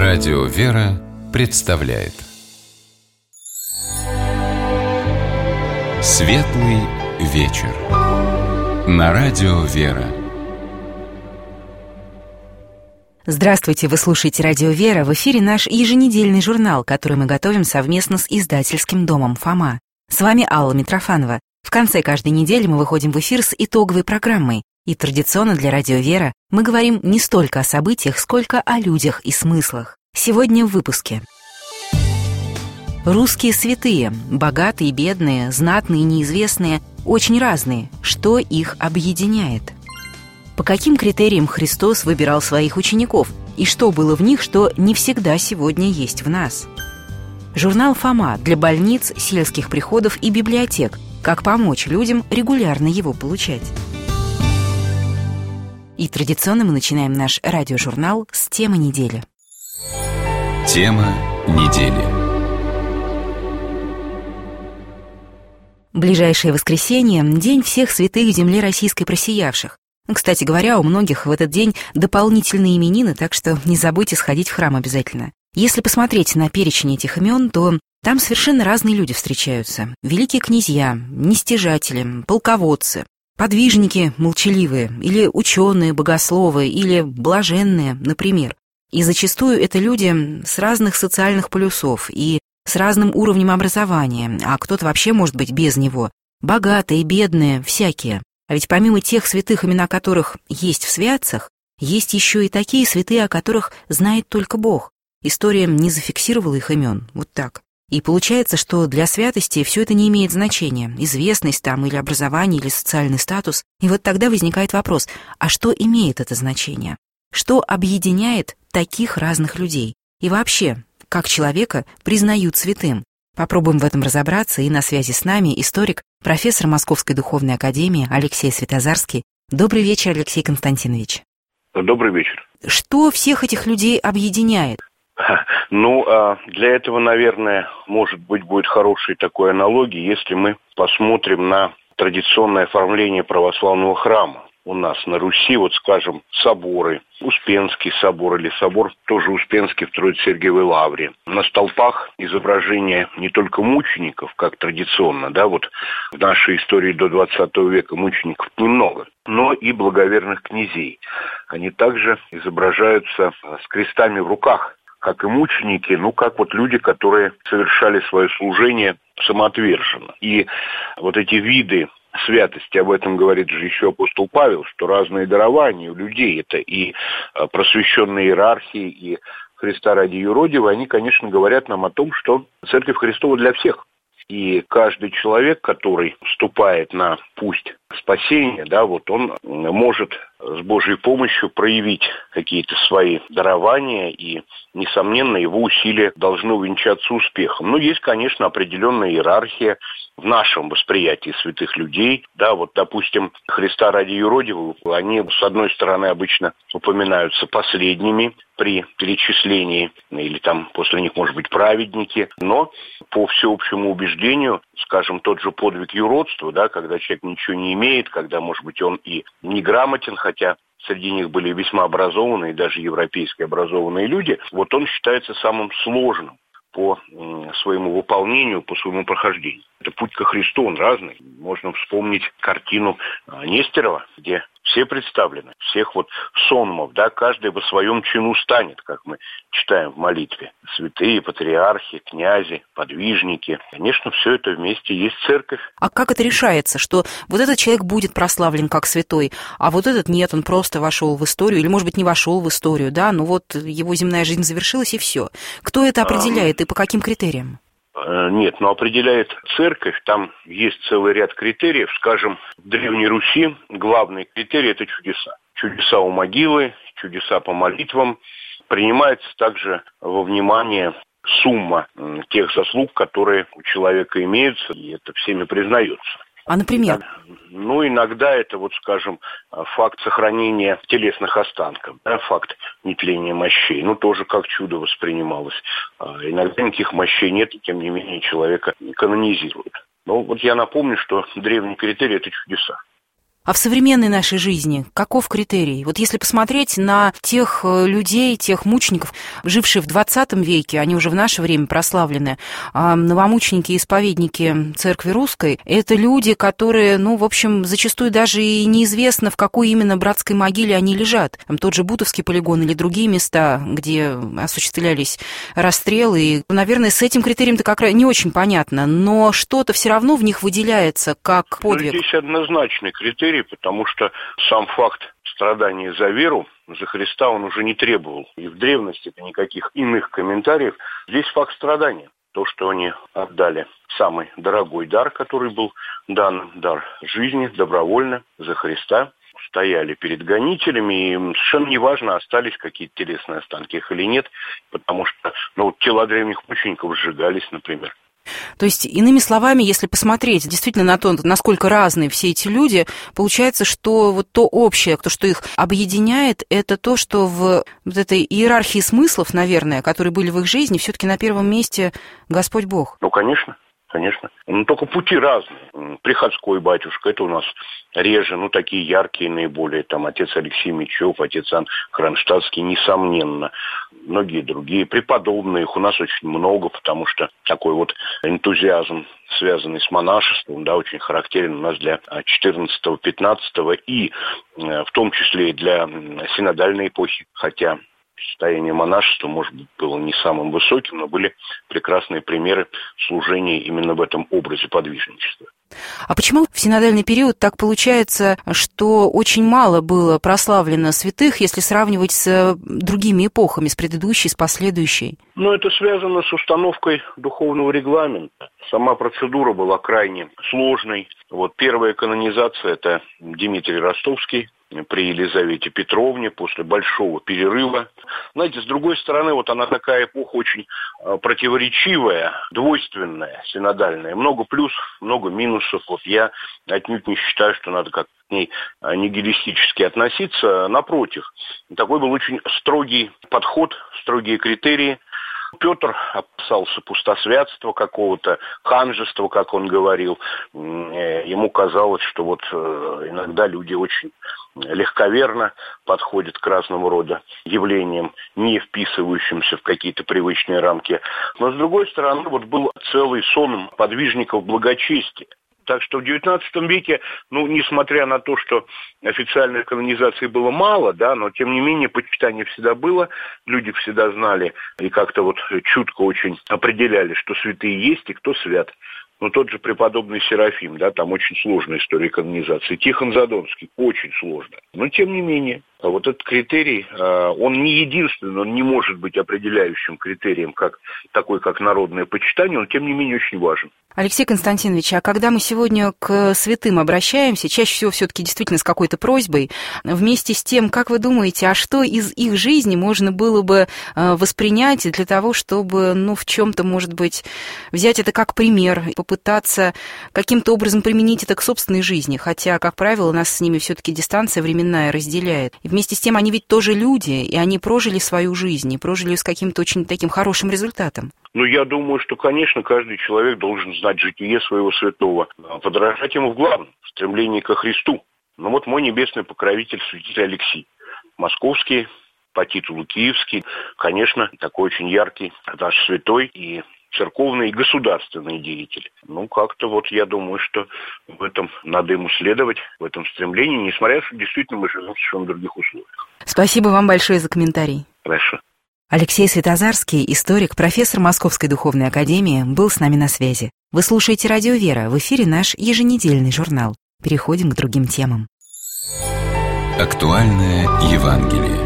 Радио «Вера» представляет Светлый вечер на Радио «Вера». Здравствуйте, вы слушаете Радио «Вера». В эфире наш еженедельный журнал, который мы готовим совместно с издательским домом «Фома». С вами Алла Митрофанова. В конце каждой недели мы выходим в эфир с итоговой программой. И традиционно для Радио «Вера» мы говорим не столько о событиях, сколько о людях и смыслах. Сегодня в выпуске. Русские святые, богатые, бедные, знатные, неизвестные, очень разные. Что их объединяет? По каким критериям Христос выбирал своих учеников? И что было в них, что не всегда сегодня есть в нас? Журнал «Фома» для больниц, сельских приходов и библиотек. Как помочь людям регулярно его получать? И традиционно мы начинаем наш радиожурнал с темы недели. Тема недели. Ближайшее воскресенье – день всех святых земли российской просиявших. Кстати говоря, у многих в этот день дополнительные именины, так что не забудьте сходить в храм обязательно. Если посмотреть на перечень этих имен, то там совершенно разные люди встречаются. Великие князья, нестяжатели, полководцы, подвижники молчаливые, или ученые, богословы, или блаженные, например. И зачастую это люди с разных социальных полюсов и с разным уровнем образования, а кто-то вообще может быть без него. Богатые, бедные, всякие. А ведь помимо тех святых, имена которых есть в святцах, есть еще и такие святые, о которых знает только Бог. История не зафиксировала их имен, вот так. И получается, что для святости все это не имеет значения, известность там или образование, или социальный статус. И вот тогда возникает вопрос, а что имеет это значение? Что объединяет таких разных людей? И вообще, как человека признают святым? Попробуем в этом разобраться, и на связи с нами историк, профессор Московской духовной академии Алексей Святозарский. Добрый вечер, Алексей Константинович. Добрый вечер. Что всех этих людей объединяет? Для этого, наверное, может быть, будет хорошей такой аналогией, если мы посмотрим на традиционное оформление православного храма. У нас на Руси, скажем, соборы, Успенский собор или собор тоже Успенский в Троице-Сергиевой Лавре. На столпах изображения не только мучеников, как традиционно, в нашей истории до 20 века мучеников немного, но и благоверных князей. Они также изображаются с крестами в руках, как и мученики, как люди, которые совершали свое служение самоотверженно. И эти виды святости, об этом говорит же еще апостол Павел, что разные дарования у людей, это и просвещенные иерархии, и Христа ради юродивые, они, конечно, говорят нам о том, что Церковь Христова для всех. И каждый человек, который вступает на путь спасения, он может с Божьей помощью проявить какие-то свои дарования, и, несомненно, его усилия должны увенчаться успехом. Но есть, конечно, определенная иерархия в нашем восприятии святых людей. Допустим, Христа ради юродивых, они, с одной стороны, обычно упоминаются последними при перечислении, или после них, может быть, праведники, но по всеобщему убеждению, скажем, тот же подвиг юродства, когда человек ничего не имеет, когда, может быть, он и неграмотен, хотя среди них были весьма образованные, даже европейски образованные люди, он считается самым сложным по своему выполнению, по своему прохождению. Это путь ко Христу, он разный. Можно вспомнить картину Нестерова, где все представлены, всех сонмов, каждый во своем чину станет, как мы читаем в молитве. Святые, патриархи, князи, подвижники. Конечно, все это вместе есть церковь. А как это решается, что этот человек будет прославлен как святой, а этот нет, он просто вошел в историю, или, может быть, не вошел в историю, его земная жизнь завершилась, и все. Кто это определяет и по каким критериям? Нет, определяет церковь, там есть целый ряд критериев. Скажем, в Древней Руси главный критерий – это чудеса. Чудеса у могилы, чудеса по молитвам. Принимается также во внимание сумма тех заслуг, которые у человека имеются, и это всеми признается. А, например? Иногда это, скажем, факт сохранения телесных останков, факт нетления мощей, тоже как чудо воспринималось. Иногда никаких мощей нет, и тем не менее человека канонизируют. Я напомню, что древний критерий – это чудеса. А в современной нашей жизни каков критерий? Вот если посмотреть на тех людей, тех мучеников, жившие в 20 веке, они уже в наше время прославлены, новомученики и исповедники Церкви Русской, это люди, которые, в общем, зачастую даже и неизвестно, в какой именно братской могиле они лежат. Там тот же Бутовский полигон или другие места, где осуществлялись расстрелы. И, наверное, с этим критерием-то как раз не очень понятно, но что-то все равно в них выделяется как подвиг. Здесь однозначный критерий, потому что сам факт страдания за веру, за Христа, он уже не требовал. И в древности-то никаких иных комментариев. Здесь факт страдания. То, что они отдали самый дорогой дар, который был дан, дар жизни, добровольно, за Христа, стояли перед гонителями, и совершенно неважно, остались какие-то телесные останки их или нет, потому что тела древних мучеников сжигались, например. То есть, иными словами, если посмотреть действительно на то, насколько разные все эти люди, получается, что вот то общее, то, что их объединяет, это то, что в вот этой иерархии смыслов, наверное, которые были в их жизни, все-таки на первом месте Господь Бог. Конечно. Конечно. Только пути разные. Приходской батюшка, это у нас реже, такие яркие наиболее, отец Алексей Мечев, отец Иоанн Кронштадтский, несомненно. Многие другие преподобные, их у нас очень много, потому что такой вот энтузиазм, связанный с монашеством, очень характерен у нас для 14-15 и в том числе и для синодальной эпохи, хотя состояние монашества, может быть, было не самым высоким, но были прекрасные примеры служения именно в этом образе подвижничества. А почему в синодальный период так получается, что очень мало было прославлено святых, если сравнивать с другими эпохами, с предыдущей, с последующей? Это связано с установкой духовного регламента. Сама процедура была крайне сложной. Первая канонизация – это Дмитрий Ростовский при Елизавете Петровне после большого перерыва. Знаете, с другой стороны, она такая эпоха очень противоречивая, двойственная, синодальная. Много плюсов, много минусов. Я отнюдь не считаю, что надо как-то к ней нигилистически относиться. Напротив, такой был очень строгий подход, строгие критерии. Петр опасался пустосвятства какого-то, ханжества, как он говорил. Ему казалось, что иногда люди очень легковерно подходят к разного рода явлениям, не вписывающимся в какие-то привычные рамки. Но, с другой стороны, был целый сон подвижников благочестия. Так что в XIX веке, несмотря на то, что официальной канонизации было мало, но тем не менее почитание всегда было, люди всегда знали и как-то чутко очень определяли, что святые есть и кто свят. Тот же преподобный Серафим, там очень сложная история канонизации. Тихон Задонский, очень сложно. Но тем не менее, этот критерий, он не единственный, он не может быть определяющим критерием, как народное почитание, он тем не менее очень важен. Алексей Константинович, а когда мы сегодня к святым обращаемся, чаще всего все-таки действительно с какой-то просьбой, вместе с тем, как вы думаете, а что из их жизни можно было бы воспринять для того, чтобы, в чем-то, может быть, взять это как пример, попытаться каким-то образом применить это к собственной жизни, хотя, как правило, нас с ними все-таки дистанция временная разделяет. И вместе с тем они ведь тоже люди, и они прожили свою жизнь, и прожили ее с каким-то очень таким хорошим результатом. Я думаю, что, конечно, каждый человек должен знать житие своего святого, подражать ему в главном, в стремлении ко Христу. Мой небесный покровитель, святитель Алексий, московский, по титулу киевский, конечно, такой очень яркий наш святой и церковный, и государственный деятель. Как-то я думаю, что в этом надо ему следовать, в этом стремлении, несмотря на то, что действительно мы живем в совершенно других условиях. Спасибо вам большое за комментарий. Хорошо. Алексей Святозарский, историк, профессор Московской духовной академии, был с нами на связи. Вы слушаете «Радио Вера», в эфире наш еженедельный журнал. Переходим к другим темам. Актуальное Евангелие.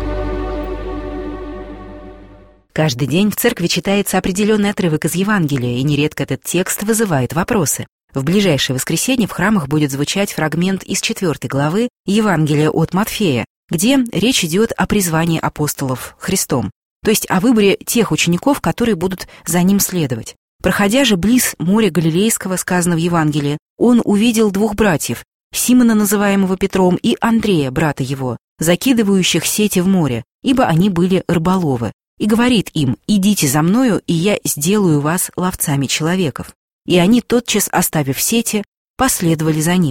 Каждый день в церкви читается определенный отрывок из Евангелия, и нередко этот текст вызывает вопросы. В ближайшее воскресенье в храмах будет звучать фрагмент из 4 главы Евангелия от Матфея, где речь идет о призвании апостолов Христом, то есть о выборе тех учеников, которые будут за ним следовать. Проходя же близ моря Галилейского, сказано в Евангелии, он увидел 2 братьев, Симона, называемого Петром, и Андрея, брата его, закидывающих сети в море, ибо они были рыболовы, и говорит им: «Идите за мною, и я сделаю вас ловцами человеков». И они, тотчас оставив сети, последовали за ним.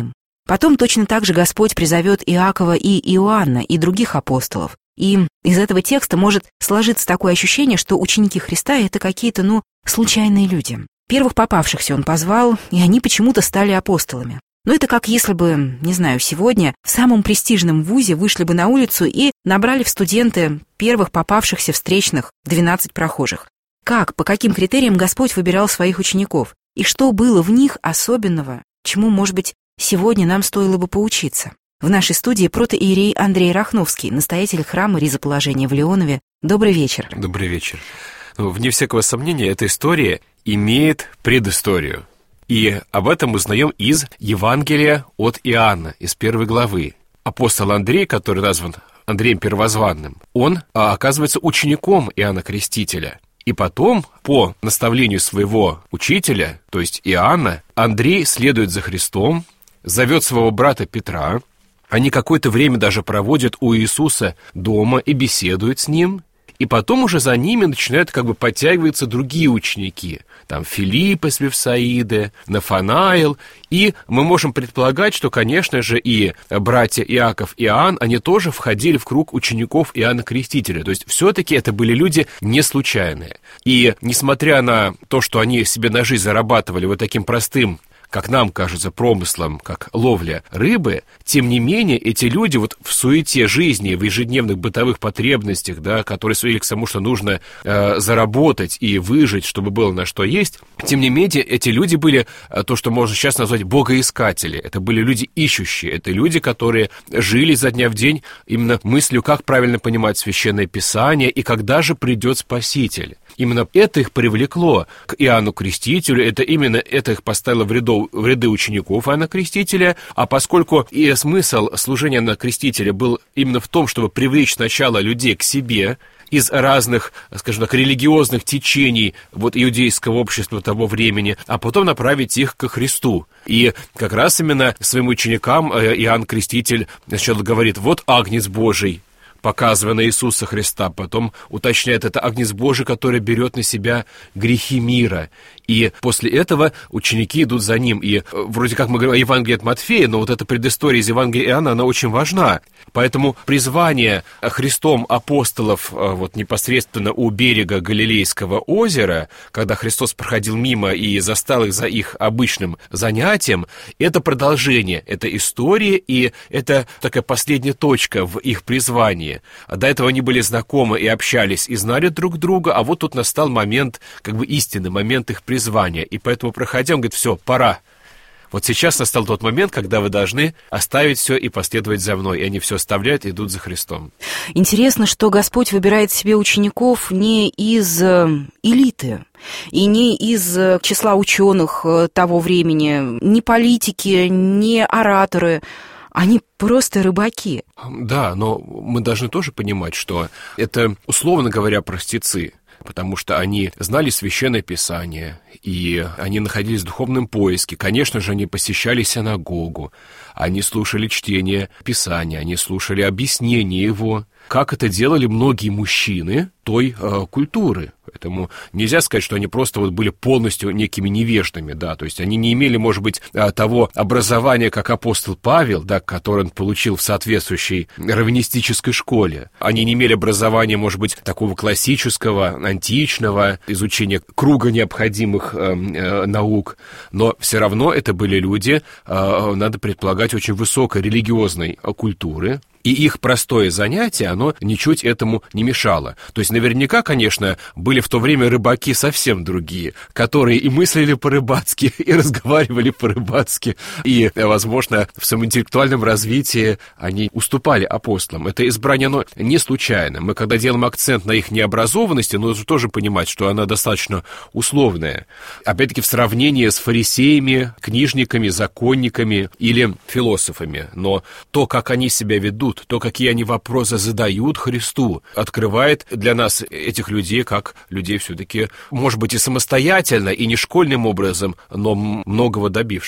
Потом точно так же Господь призовет Иакова и Иоанна, и других апостолов. И из этого текста может сложиться такое ощущение, что ученики Христа — это какие-то, случайные люди. Первых попавшихся он позвал, и они почему-то стали апостолами. Но это как если бы, сегодня в самом престижном вузе вышли бы на улицу и набрали в студенты первых попавшихся встречных 12 прохожих. Как, по каким критериям Господь выбирал своих учеников? И что было в них особенного, чему, может быть, сегодня нам стоило бы поучиться? В нашей студии протоиерей Андрей Рахновский, настоятель храма Ризоположения в Леонове. Добрый вечер. Добрый вечер. Вне всякого сомнения, эта история имеет предысторию. И об этом узнаем из Евангелия от Иоанна, из 1 главы. Апостол Андрей, который назван Андреем Первозванным, он оказывается учеником Иоанна Крестителя. И потом, по наставлению своего учителя, то есть Иоанна, Андрей следует за Христом, зовет своего брата Петра. Они какое-то время даже проводят у Иисуса дома и беседуют с ним. И потом уже за ними начинают подтягиваться другие ученики. Там Филипп из Вифсаиды, Нафанаил. И мы можем предполагать, что, конечно же, и братья Иаков и Иоанн, они тоже входили в круг учеников Иоанна Крестителя. То есть все-таки это были люди не случайные. И несмотря на то, что они себе на жизнь зарабатывали вот таким простым, как нам кажется, промыслом, как ловля рыбы, тем не менее, эти люди в суете жизни, в ежедневных бытовых потребностях, которые сводили к тому, что нужно заработать и выжить, чтобы было на что есть, тем не менее, эти люди были то, что можно сейчас назвать богоискатели. Это были люди ищущие, это люди, которые жили изо дня в день именно мыслью, как правильно понимать Священное Писание и когда же придет Спаситель. Именно это их привлекло к Иоанну Крестителю, это их поставило в ряды учеников Иоанна Крестителя, а поскольку и смысл служения Иоанна Крестителя был именно в том, чтобы привлечь сначала людей к себе из разных, скажем так, религиозных течений иудейского общества того времени, а потом направить их ко Христу. И как раз именно своим ученикам Иоанн Креститель сначала говорит: «Вот Агнец Божий», показывая на Иисуса Христа, потом уточняет, это Агнец Божий, который берет на себя грехи мира. И после этого ученики идут за ним. И вроде как мы говорим о Евангелии от Матфея, но эта предыстория из Евангелия Иоанна, она очень важна. Поэтому призвание Христом апостолов непосредственно у берега Галилейского озера, когда Христос проходил мимо и застал их за их обычным занятием, это продолжение, это история, и это такая последняя точка в их призвании. До этого они были знакомы и общались, и знали друг друга, а тут настал момент истины, момент их призвания. И поэтому, проходя, он говорит: все, пора. Сейчас настал тот момент, когда вы должны оставить все и последовать за мной. И они все оставляют и идут за Христом. Интересно, что Господь выбирает себе учеников не из элиты и не из числа ученых того времени, не политики, не ораторы. Они просто рыбаки. Да, но мы должны тоже понимать, что это, условно говоря, простецы. Потому что они знали Священное Писание, и они находились в духовном поиске. Конечно же, они посещали синагогу, они слушали чтение Писания, они слушали объяснение его, как это делали многие мужчины той культуры. Поэтому нельзя сказать, что они просто были полностью некими невеждами, то есть они не имели, может быть, того образования, как апостол Павел, которое он получил в соответствующей раввинистической школе. Они не имели образования, может быть, такого классического, античного, изучения круга необходимых наук, но все равно это были люди, надо предполагать, очень высокой религиозной культуры. И их простое занятие, оно ничуть этому не мешало. То есть наверняка, конечно, были в то время рыбаки совсем другие, которые и мыслили по-рыбацки, и разговаривали по-рыбацки, и, возможно, в своем интеллектуальном развитии они уступали апостолам. Это избрание, оно не случайно. Мы, когда делаем акцент на их необразованности, нужно тоже понимать, что она достаточно условная. Опять-таки, в сравнении с фарисеями, книжниками, законниками или философами. Но то, как они себя ведут, то, какие они вопросы задают Христу, открывает для нас этих людей как людей все-таки, может быть, и самостоятельно, и не школьным образом, но многого добившихся.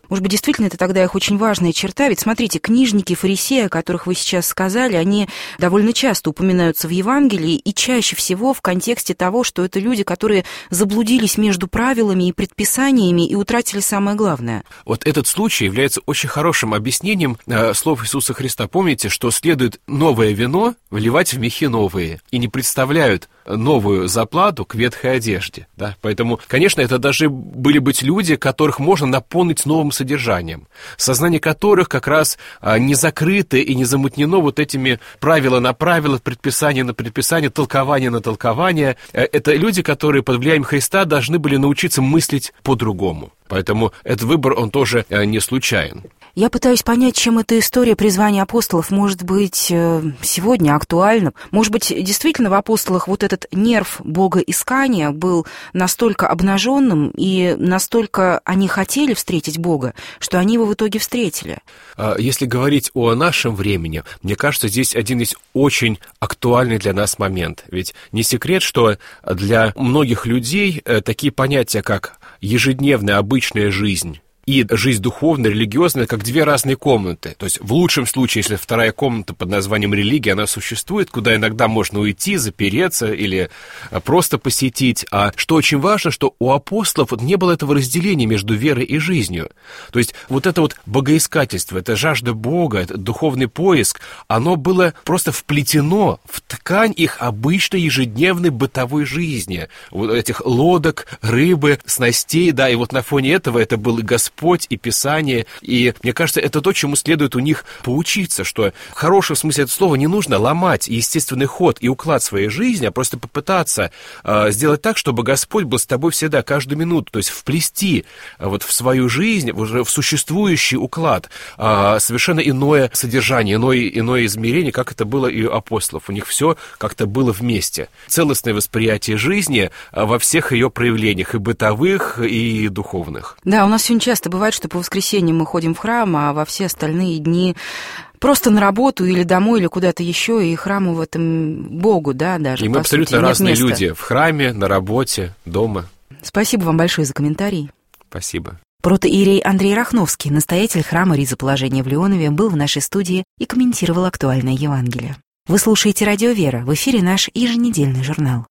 Может быть, действительно, это тогда их очень важная черта. Ведь, смотрите, книжники, фарисеи, о которых вы сейчас сказали, они довольно часто упоминаются в Евангелии, и чаще всего в контексте того, что это люди, которые заблудились между правилами и предписаниями и утратили самое главное. Вот этот случай является очень хорошим объяснением слов Иисуса Христа. Помните, что следует новое вино вливать в мехи новые, и не представляют новую заплату к ветхой одежде. Да? Поэтому, конечно, это должны были быть люди, которых можно наполнить новым содержанием, сознание которых как раз не закрыто и не замутнено вот этими правила на правила, предписания на предписания, толкования на толкования. Это люди, которые под влиянием Христа должны были научиться мыслить по-другому. Поэтому этот выбор, он тоже не случайен. Я пытаюсь понять, чем эта история призвания апостолов может быть сегодня актуальна. Может быть, действительно в апостолах вот этот нерв богоискания был настолько обнаженным, и настолько они хотели встретить Бога, что они его в итоге встретили. Если говорить о нашем времени, мне кажется, здесь один из очень актуальный для нас момент. Ведь не секрет, что для многих людей такие понятия, как ежедневная обычная жизнь и жизнь духовная, религиозная, как две разные комнаты. То есть в лучшем случае, если вторая комната под названием религия, она существует, куда иногда можно уйти, запереться или просто посетить. А что очень важно, что у апостолов не было этого разделения между верой и жизнью. То есть вот это вот богоискательство, это жажда Бога, это духовный поиск, оно было просто вплетено в ткань их обычной ежедневной бытовой жизни. Вот этих лодок, рыбы, снастей, да, и вот на фоне этого это был и Господь, и Писание, и мне кажется, это то, чему следует у них поучиться, что в хорошем смысле этого слова не нужно ломать естественный ход и уклад своей жизни, а просто попытаться сделать так, чтобы Господь был с тобой всегда, каждую минуту, то есть вплести вот в свою жизнь, уже в существующий уклад совершенно иное содержание, иное измерение, как это было и у апостолов. У них все как-то было вместе. Целостное восприятие жизни во всех ее проявлениях, и бытовых, и духовных. Да, у нас сегодня часто бывает, что по воскресеньям мы ходим в храм, а во все остальные дни просто на работу или домой, или куда-то еще, и храму в этом Богу, да, даже. И мы абсолютно разные люди в храме, на работе, дома. Спасибо вам большое за комментарий. Спасибо. Протоиерей Андрей Рахновский, настоятель храма Ризоположения в Леонове, был в нашей студии и комментировал актуальное Евангелие. Вы слушаете «Радио Вера», в эфире наш еженедельный журнал.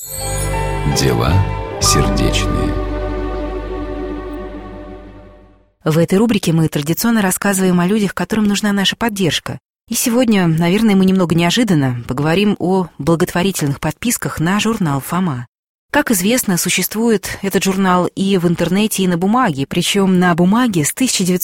Дела сердечные. В этой рубрике мы традиционно рассказываем о людях, которым нужна наша поддержка. И сегодня, наверное, мы немного неожиданно поговорим о благотворительных подписках на журнал «Фома». Как известно, существует этот журнал и в интернете, и на бумаге, причем на бумаге с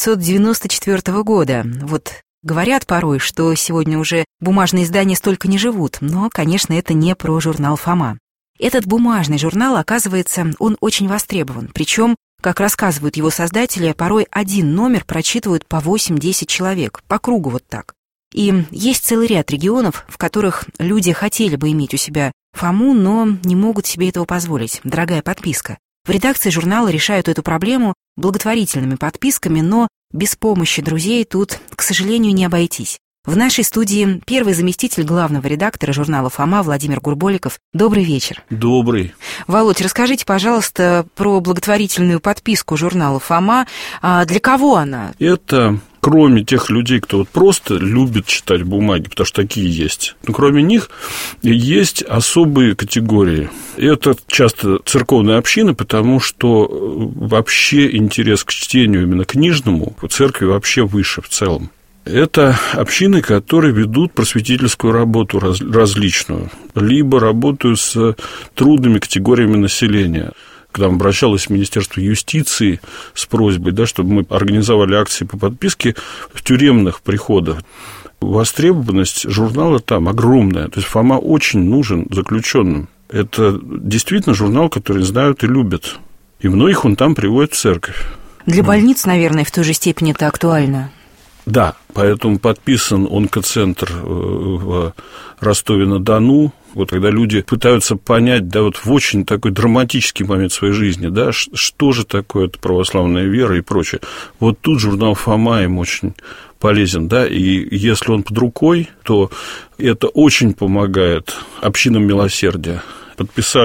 1994 года. Вот говорят порой, что сегодня уже бумажные издания столько не живут, но, конечно, это не про журнал «Фома». Этот бумажный журнал, оказывается, он очень востребован, причем, как рассказывают его создатели, порой один номер прочитывают по 8-10 человек, по кругу вот так. И есть целый ряд регионов, в которых люди хотели бы иметь у себя Фому, но не могут себе этого позволить. Дорогая подписка. В редакции журнала решают эту проблему благотворительными подписками, но без помощи друзей тут, к сожалению, не обойтись. В нашей студии первый заместитель главного редактора журнала «Фома» Владимир Гурболиков. Добрый вечер. Добрый. Володь, расскажите, пожалуйста, про благотворительную подписку журнала «Фома». Для кого она? Это кроме тех людей, кто вот просто любит читать бумаги, потому что такие есть, но кроме них есть особые категории. Это часто церковные общины, потому что вообще интерес к чтению именно книжному в церкви вообще выше в целом. Это общины, которые ведут просветительскую работу различную, либо работают с трудными категориями населения. К нам обращалось Министерство юстиции с просьбой, да, чтобы мы организовали акции по подписке в тюремных приходах. Востребованность журнала там огромная. То есть Фома очень нужен заключенным. Это действительно журнал, который знают и любят. И многих он там приводит в церковь. Для больниц, наверное, в той же степени это актуально. Да, поэтому подписан онкоцентр в Ростове-на-Дону. Вот когда люди пытаются понять, да, вот в очень такой драматический момент своей жизни, да, что же такое это православная вера и прочее. Вот тут журнал «Фома» им очень полезен, да, и если он под рукой, то это очень помогает общинам милосердия. Подписали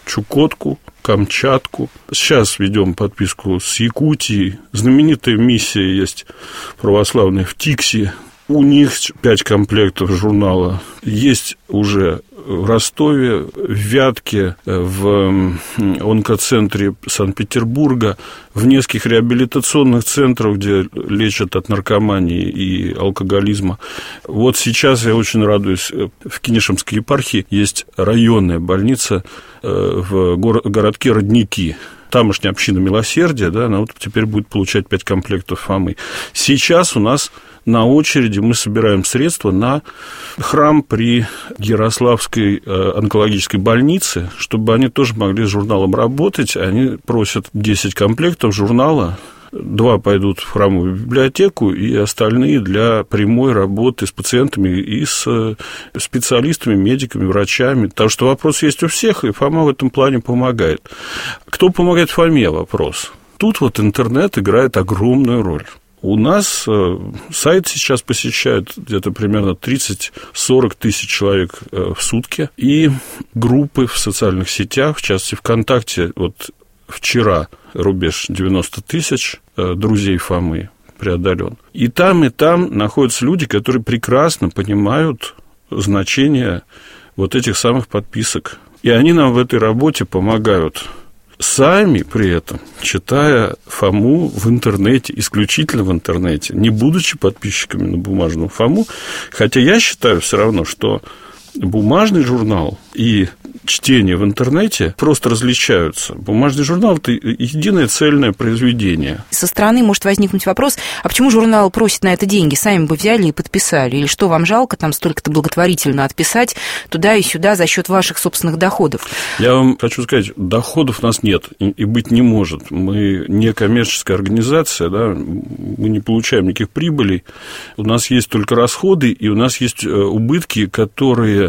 Чукотку, Камчатку. Сейчас ведем подписку с Якутией. Знаменитая миссия есть православная в Тикси. У них 5 комплектов журнала. Есть уже в Ростове, в Вятке, в онкоцентре Санкт-Петербурга, в нескольких реабилитационных центрах, где лечат от наркомании и алкоголизма. Вот сейчас я очень радуюсь, в Кинешемской епархии есть районная больница в городке Родники. Тамошняя община милосердия, да, она вот теперь будет получать 5 комплектов Фомы. Сейчас у нас на очереди мы собираем средства на храм при Ярославской онкологической больнице, чтобы они тоже могли с журналом работать. Они просят 10 комплектов журнала. 2 пойдут в храмовую библиотеку, и остальные для прямой работы с пациентами и с специалистами, медиками, врачами. Потому что вопрос есть у всех, и Фома в этом плане помогает. Кто помогает Фоме? Вопрос. Тут вот интернет играет огромную роль. У нас сайт сейчас посещает где-то примерно 30-40 тысяч человек в сутки, и группы в социальных сетях, в частности ВКонтакте, вот вчера рубеж 90 тысяч друзей Фомы преодолен. И там находятся люди, которые прекрасно понимают значение вот этих самых подписок. И они нам в этой работе помогают. Сами при этом, читая Фому в интернете, исключительно в интернете, не будучи подписчиками на бумажную Фому, хотя я считаю все равно, что бумажный журнал и чтение в интернете просто различаются. Бумажный журнал – это единое цельное произведение. Со стороны может возникнуть вопрос, а почему журнал просит на это деньги? Сами бы взяли и подписали. Или что, вам жалко там столько-то благотворительно отписать туда и сюда за счет ваших собственных доходов? Я вам хочу сказать, доходов у нас нет и быть не может. Мы не коммерческая организация, да, мы не получаем никаких прибылей. У нас есть только расходы, и у нас есть убытки, которые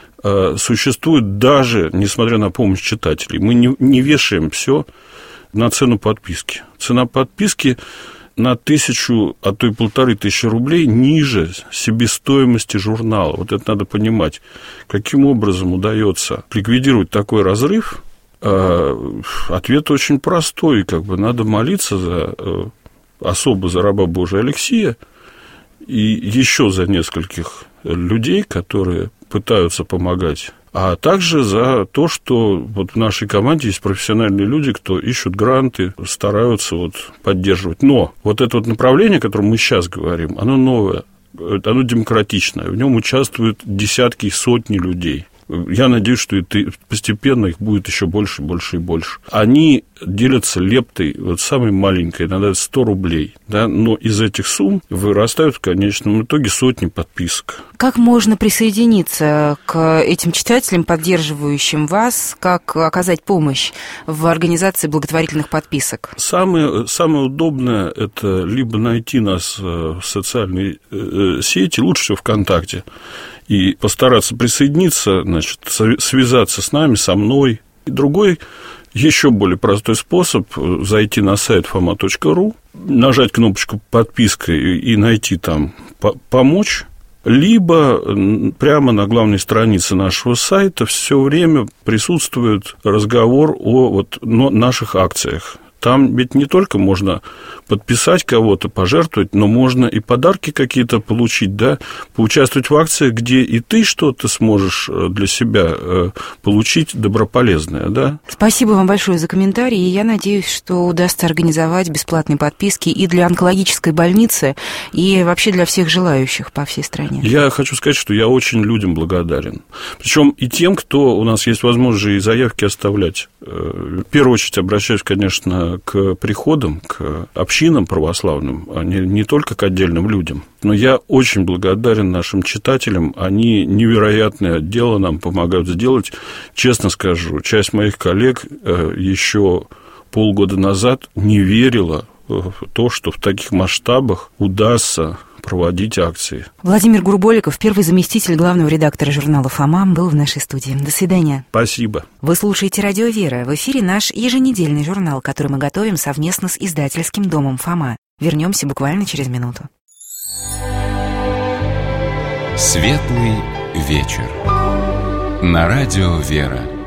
существуют даже несмотря на помощь читателей. Мы не вешаем все на цену подписки. Цена подписки на 1000, а то и 1500 рублей ниже себестоимости журнала. Вот это надо понимать. Каким образом удается ликвидировать такой разрыв? Ответ очень простой. Надо молиться особо за раба Божия Алексея и еще за нескольких людей, которые пытаются помогать, а также за то, что вот в нашей команде есть профессиональные люди, кто ищут гранты, стараются поддерживать. Но вот это направление, о котором мы сейчас говорим, оно новое, оно демократичное, в нем участвуют десятки и сотни людей. Я надеюсь, что постепенно их будет еще больше, больше и больше. Они делятся лептой, самой маленькой, иногда 100 рублей, да, но из этих сумм вырастают в конечном итоге сотни подписок. Как можно присоединиться к этим читателям, поддерживающим вас, как оказать помощь в организации благотворительных подписок? Самое удобное – это либо найти нас в социальной сети, лучше всего ВКонтакте, и постараться присоединиться, связаться с нами, со мной. И другой, еще более простой способ – зайти на сайт foma.ru, нажать кнопочку «Подписка» и найти там «Помочь», либо прямо на главной странице нашего сайта все время присутствует разговор о наших акциях. Там ведь не только можно подписать кого-то, пожертвовать, но можно и подарки какие-то получить, да, поучаствовать в акциях, где и ты что-то сможешь для себя получить доброполезное, да. Спасибо вам большое за комментарии, и я надеюсь, что удастся организовать бесплатные подписки и для онкологической больницы, и вообще для всех желающих по всей стране. Я хочу сказать, что я очень людям благодарен. Причем и тем, кто у нас есть возможность и заявки оставлять. В первую очередь обращаюсь, конечно, к приходам, к общинам православным, а не только к отдельным людям. Но я очень благодарен нашим читателям, они невероятное дело нам помогают сделать. Честно скажу, часть моих коллег еще полгода назад не верила в то, что в таких масштабах удастся проводить акции. Владимир Гурболиков, первый заместитель главного редактора журнала «Фома», был в нашей студии. До свидания. Спасибо. Вы слушаете «Радио Вера». В эфире наш еженедельный журнал, который мы готовим совместно с издательским домом «Фома». Вернемся буквально через минуту. Светлый вечер. На радио «Вера».